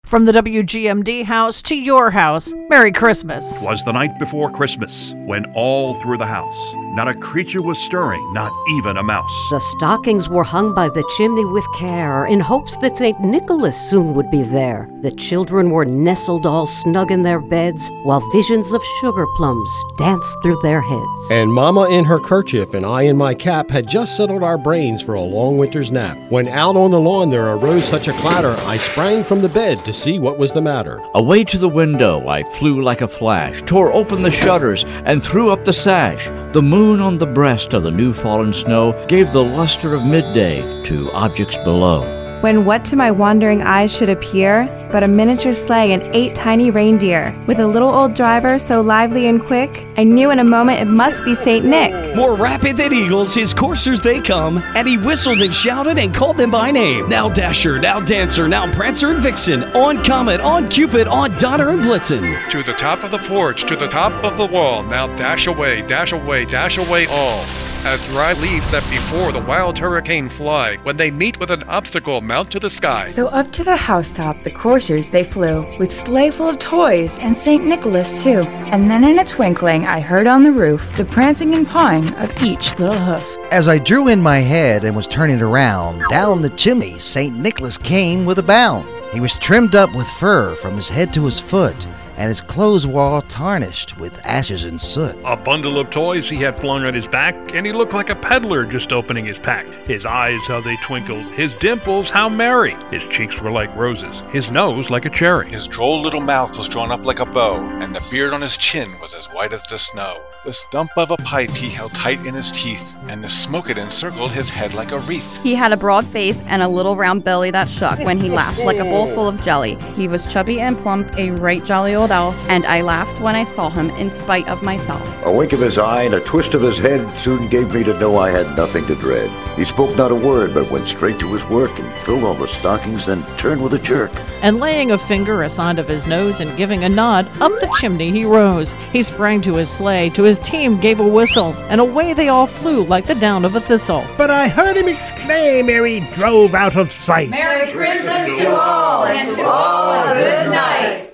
From the WGMD house to your house, Merry Christmas. 'Twas the night before Christmas, when all through the house not a creature was stirring, not even a mouse. The stockings were hung by the chimney with care, in hopes that St. Nicholas soon would be there. The children were nestled all snug in their beds, while visions of sugar plums danced through their heads. And Mama in her kerchief and I in my cap had just settled our brains for a long winter's nap. When out on the lawn there arose such a clatter, I sprang from the bed to see what was the matter. Away to the window I flew like a flash, tore open the shutters, and threw up the sash. The moon on the breast of the new fallen snow gave the luster of midday to objects below. When what to my wandering eyes should appear but a miniature sleigh and 8 tiny reindeer, with a little old driver so lively and quick, I knew in a moment it must be Saint Nick. More rapid than eagles, his coursers they come, and he whistled and shouted and called them by name. Now Dasher, now Dancer, now Prancer and Vixen, on Comet, on Cupid, on Donner and Blitzen. To the top of the porch, to the top of the wall, now dash away, dash away, dash away all. As dry leaves that before the wild hurricane fly, when they meet with an obstacle, mount to the sky. So up to the housetop the coursers they flew, with sleigh full of toys, and St. Nicholas too. And then in a twinkling I heard on the roof the prancing and pawing of each little hoof. As I drew in my head and was turning around, down the chimney St. Nicholas came with a bound. He was trimmed up with fur from his head to his foot, and his clothes were all tarnished with ashes and soot. A bundle of toys he had flung on his back, and he looked like a peddler just opening his pack. His eyes, how they twinkled, his dimples, how merry. His cheeks were like roses, his nose like a cherry. His droll little mouth was drawn up like a bow, and the beard on his chin was as white as the snow. The stump of a pipe he held tight in his teeth, and the smoke it encircled his head like a wreath. He had a broad face and a little round belly that shook when he laughed like a bowl full of jelly. He was chubby and plump, a right jolly old elf, and I laughed when I saw him in spite of myself. A wink of his eye and a twist of his head soon gave me to know I had nothing to dread. He spoke not a word, but went straight to his work and filled all the stockings, then turned with a jerk. And laying a finger aside of his nose and giving a nod, up the chimney he rose. He sprang to his sleigh, to his team gave a whistle, and away they all flew like the down of a thistle. But I heard him exclaim ere he drove out of sight, Merry Christmas to all, and to all a good night.